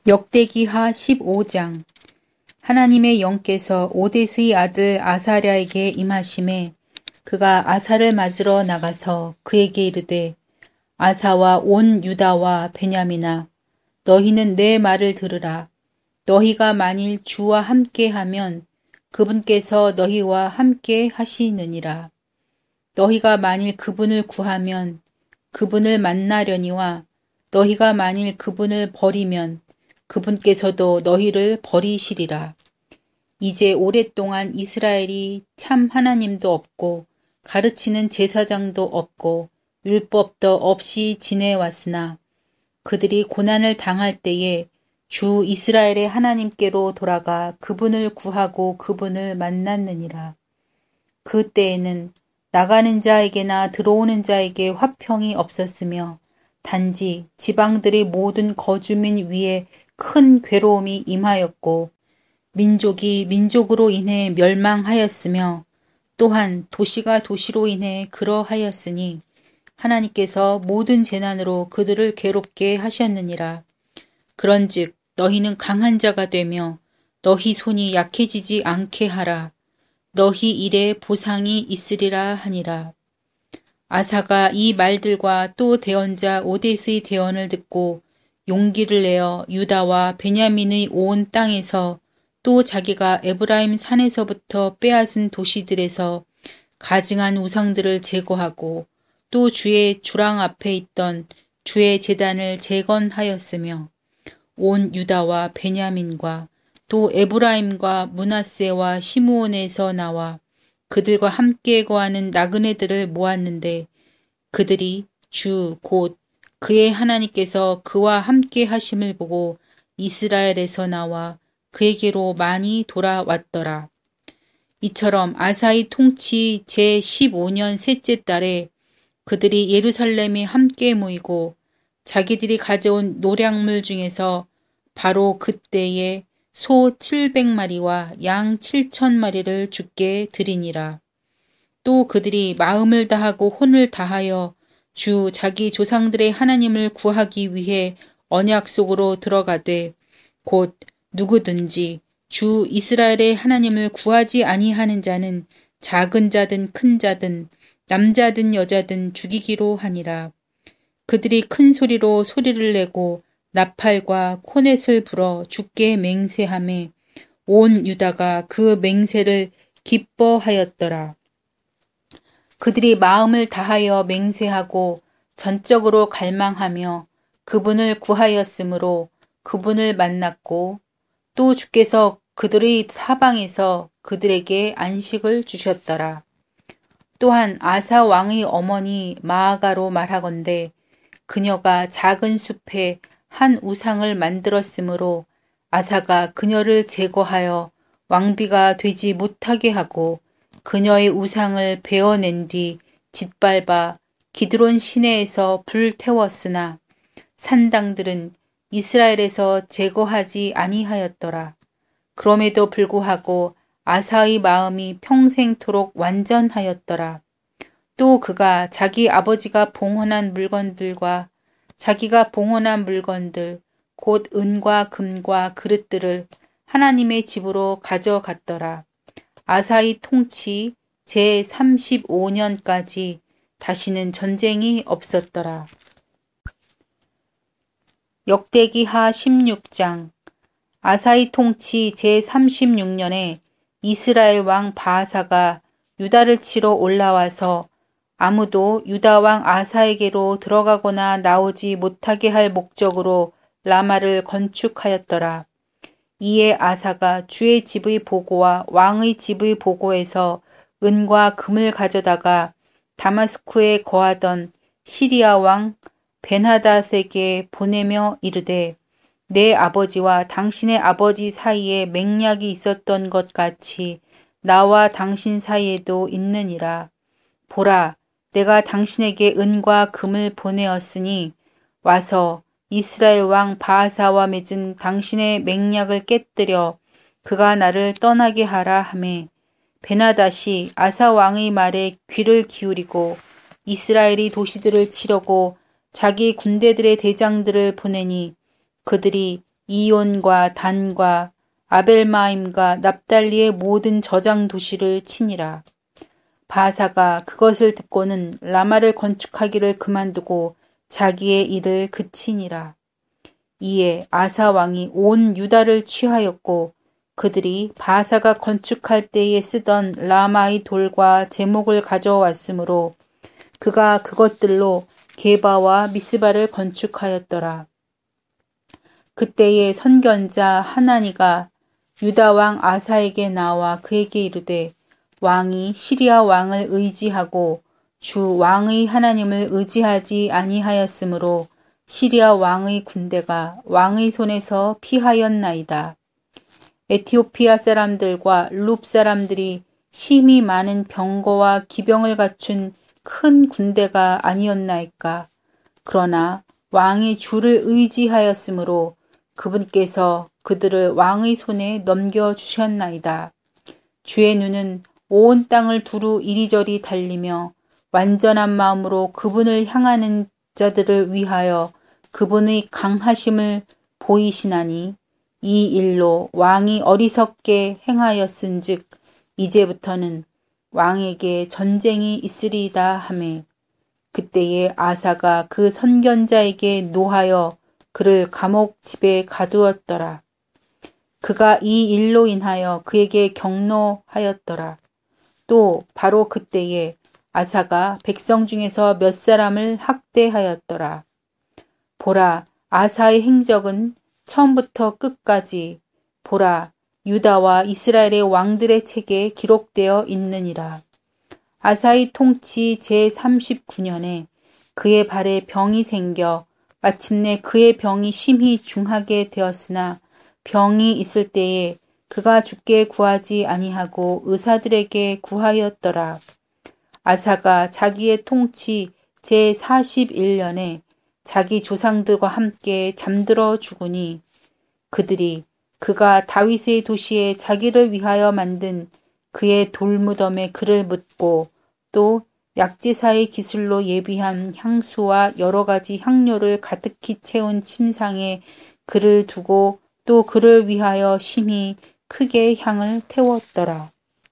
역대기하 15장. 하나님의 영께서 오뎃의 아들 아사랴에게 임하심에 그가 아사를 맞으러 나가서 그에게 이르되, 아사와 온 유다와 베냐민아, 너희는 내 말을 들으라. 너희가 만일 주와 함께하면 그분께서 너희와 함께 하시느니라. 너희가 만일 그분을 구하면 그분을 만나려니와 너희가 만일 그분을 버리면 그분께서도 너희를 버리시리라. 이제 오랫동안 이스라엘이 참 하나님도 없고 가르치는 제사장도 없고 율법도 없이 지내왔으나 그들이 고난을 당할 때에 주 이스라엘의 하나님께로 돌아가 그분을 구하고 그분을 만났느니라. 그때에는 나가는 자에게나 들어오는 자에게 화평이 없었으며 단지 지방들의 모든 거주민 위에 큰 괴로움이 임하였고 민족이 민족으로 인해 멸망하였으며 또한 도시가 도시로 인해 그러하였으니 하나님께서 모든 재난으로 그들을 괴롭게 하셨느니라. 그런즉 너희는 강한 자가 되며 너희 손이 약해지지 않게 하라. 너희 일에 보상이 있으리라 하니라. 아사가 이 말들과 또 대언자 오뎃의 대언을 듣고 용기를 내어 유다와 베냐민의 온 땅에서 또 자기가 에브라임 산에서부터 빼앗은 도시들에서 가증한 우상들을 제거하고 또 주의 주랑 앞에 있던 주의 제단을 재건하였으며 온 유다와 베냐민과 또 에브라임과 므낫세와 시므온에서 나와 그들과 함께 거하는 나그네들을 모았는데 그들이 주 곧 그의 하나님께서 그와 함께 하심을 보고 이스라엘에서 나와 그에게로 많이 돌아왔더라. 이처럼 아사의 통치 제15년 셋째 달에 그들이 예루살렘에 함께 모이고 자기들이 가져온 노량물 중에서 바로 그때에 소 700마리와 양 7,000마리를 주께 드리니라. 또 그들이 마음을 다하고 혼을 다하여 주 자기 조상들의 하나님을 구하기 위해 언약 속으로 들어가되 곧 누구든지 주 이스라엘의 하나님을 구하지 아니하는 자는 작은 자든 큰 자든 남자든 여자든 죽이기로 하니라. 그들이 큰 소리로 소리를 내고 나팔과 코넷을 불어 주께 맹세하매 온 유다가 그 맹세를 기뻐하였더라. 그들이 마음을 다하여 맹세하고 전적으로 갈망하며 그분을 구하였으므로 그분을 만났고 또 주께서 그들의 사방에서 그들에게 안식을 주셨더라. 또한 아사 왕의 어머니 마아가로 말하건대 그녀가 작은 숲에 한 우상을 만들었으므로 아사가 그녀를 제거하여 왕비가 되지 못하게 하고 그녀의 우상을 베어낸 뒤 짓밟아 기드론 시내에서 불태웠으나 산당들은 이스라엘에서 제거하지 아니하였더라. 그럼에도 불구하고 아사의 마음이 평생토록 완전하였더라. 또 그가 자기 아버지가 봉헌한 물건들과 자기가 봉헌한 물건들 곧 은과 금과 그릇들을 하나님의 집으로 가져갔더라. 아사의 통치 제35년까지 다시는 전쟁이 없었더라. 역대기하 16장. 아사의 통치 제36년에 이스라엘 왕 바아사가 유다를 치러 올라와서 아무도 유다 왕 아사에게로 들어가거나 나오지 못하게 할 목적으로 라마를 건축하였더라. 이에 아사가 주의 집의 보고와 왕의 집의 보고에서 은과 금을 가져다가 다마스쿠에 거하던 시리아 왕 벤하닷에게 보내며 이르되 내 아버지와 당신의 아버지 사이에 맹약이 있었던 것 같이 나와 당신 사이에도 있느니라. 보라, 내가 당신에게 은과 금을 보내었으니 와서 이스라엘 왕 바아사와 맺은 당신의 맹약을 깨뜨려 그가 나를 떠나게 하라 하매 벤하닷이 아사 왕의 말에 귀를 기울이고 이스라엘이 도시들을 치려고 자기 군대들의 대장들을 보내니 그들이 이온과 단과 아벨마임과 납달리의 모든 저장 도시를 치니라. 바사가 그것을 듣고는 라마를 건축하기를 그만두고 자기의 일을 그치니라. 이에 아사 왕이 온 유다를 취하였고 그들이 바사가 건축할 때에 쓰던 라마의 돌과 제목을 가져왔으므로 그가 그것들로 게바와 미스바를 건축하였더라. 그때의 선견자 하나니가 유다 왕 아사에게 나와 그에게 이르되 왕이 시리아 왕을 의지하고 주 왕의 하나님을 의지하지 아니하였으므로 시리아 왕의 군대가 왕의 손에서 피하였나이다. 에티오피아 사람들과 룹 사람들이 심히 많은 병거와 기병을 갖춘 큰 군대가 아니었나이까. 그러나 왕이 주를 의지하였으므로 그분께서 그들을 왕의 손에 넘겨주셨나이다. 주의 눈은 온 땅을 두루 이리저리 달리며 완전한 마음으로 그분을 향하는 자들을 위하여 그분의 강하심을 보이시나니 이 일로 왕이 어리석게 행하였은즉 이제부터는 왕에게 전쟁이 있으리이다 하매 그때에 아사가 그 선견자에게 노하여 그를 감옥집에 가두었더라. 그가 이 일로 인하여 그에게 경노하였더라. 또 바로 그때에 아사가 백성 중에서 몇 사람을 학대하였더라. 보라, 아사의 행적은 처음부터 끝까지 보라, 유다와 이스라엘의 왕들의 책에 기록되어 있느니라. 아사의 통치 제39년에 그의 발에 병이 생겨 마침내 그의 병이 심히 중하게 되었으나 병이 있을 때에 그가 죽게 구하지 아니하고 의사들에게 구하였더라. 아사가 자기의 통치 제41년에 자기 조상들과 함께 잠들어 죽으니 그들이 그가 다윗의 도시에 자기를 위하여 만든 그의 돌무덤에 그를 묻고 또 약지사의 기술로 예비한 향수와 여러 가지 향료를 가득히 채운 침상에 그를 두고 또 그를 위하여 심히 크게 향을 태웠더라.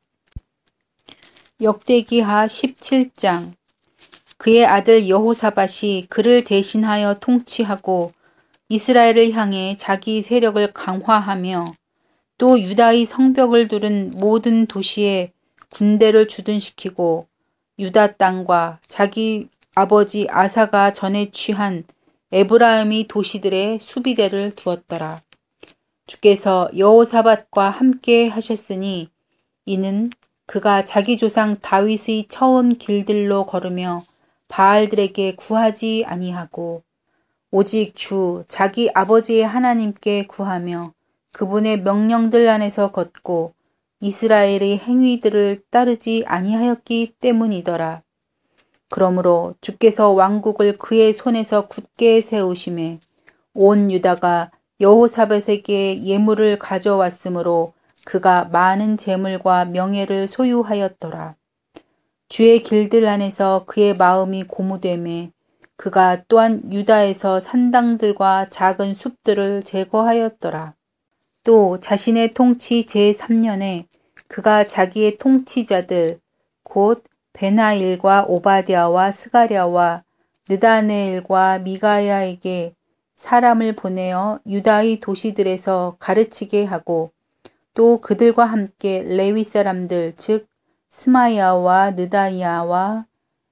역대기하 17장. 그의 아들 여호사밧이 그를 대신하여 통치하고 이스라엘을 향해 자기 세력을 강화하며 또 유다의 성벽을 두른 모든 도시에 군대를 주둔시키고 유다 땅과 자기 아버지 아사가 전에 취한 에브라임의 도시들의 수비대를 두었더라. 주께서 여호사밧과 함께 하셨으니 이는 그가 자기 조상 다윗의 처음 길들로 걸으며 바알들에게 구하지 아니하고 오직 주 자기 아버지의 하나님께 구하며 그분의 명령들 안에서 걷고 이스라엘의 행위들을 따르지 아니하였기 때문이더라. 그러므로 주께서 왕국을 그의 손에서 굳게 세우심에 온 유다가 여호사밧에게 예물을 가져왔으므로 그가 많은 재물과 명예를 소유하였더라. 주의 길들 안에서 그의 마음이 고무되매 그가 또한 유다에서 산당들과 작은 숲들을 제거하였더라. 또 자신의 통치 제3년에 그가 자기의 통치자들 곧 베나일과 오바댜와 스가랴와 느다네엘과 미가야에게 사람을 보내어 유다의 도시들에서 가르치게 하고 또 그들과 함께 레위 사람들 즉 스마야와 느다야와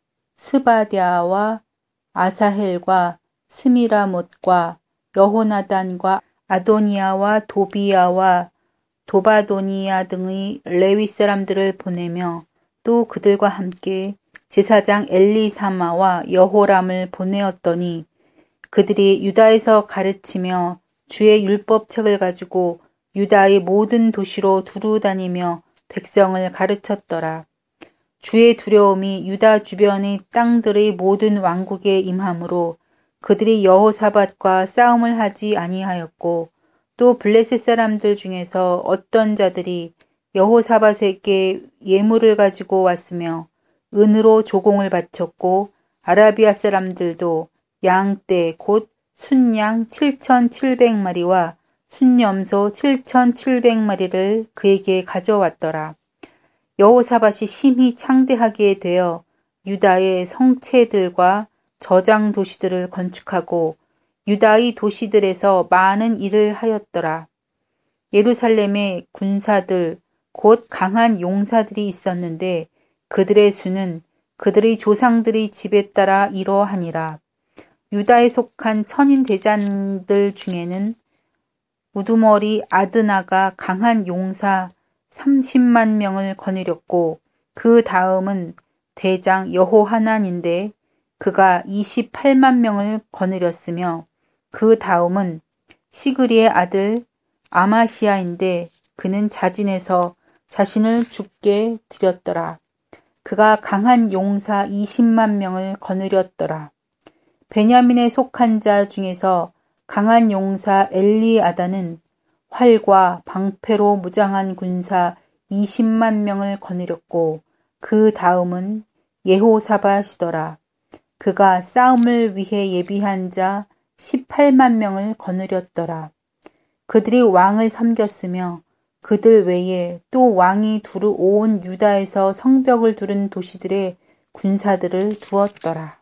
스바랴와 아사헬과 스미라못과 여호나단과 아도니아와 도비야와 도바도니아 등의 레위 사람들을 보내며 또 그들과 함께 제사장 엘리사마와 여호람을 보내었더니 그들이 유다에서 가르치며 주의 율법책을 가지고 유다의 모든 도시로 두루 다니며 백성을 가르쳤더라. 주의 두려움이 유다 주변의 땅들의 모든 왕국에 임하므로 그들이 여호사밧과 싸움을 하지 아니하였고 또 블레셋 사람들 중에서 어떤 자들이 여호사밧에게 예물을 가지고 왔으며 은으로 조공을 바쳤고 아라비아 사람들도 양떼 곧 순양 7,700마리와 순염소 7,700마리를 그에게 가져왔더라. 여호사밧이 심히 창대하게 되어 유다의 성체들과 저장 도시들을 건축하고 유다의 도시들에서 많은 일을 하였더라. 예루살렘에 군사들 곧 강한 용사들이 있었는데 그들의 수는 그들의 조상들의 집에 따라 이러하니라. 유다에 속한 천인 대장들 중에는 우두머리 아드나가 강한 용사 30만 명을 거느렸고 그 다음은 대장 여호하난인데 그가 28만 명을 거느렸으며 그 다음은 시그리의 아들 아마시아인데 그는 자진해서 자신을 죽게 드렸더라. 그가 강한 용사 20만 명을 거느렸더라. 베냐민에 속한 자 중에서 강한 용사 엘리아다는 활과 방패로 무장한 군사 20만 명을 거느렸고 그 다음은 예호사밧이더라. 그가 싸움을 위해 예비한 자 18만 명을 거느렸더라. 그들이 왕을 섬겼으며 그들 외에 또 왕이 두루 온 유다에서 성벽을 두른 도시들의 군사들을 두었더라.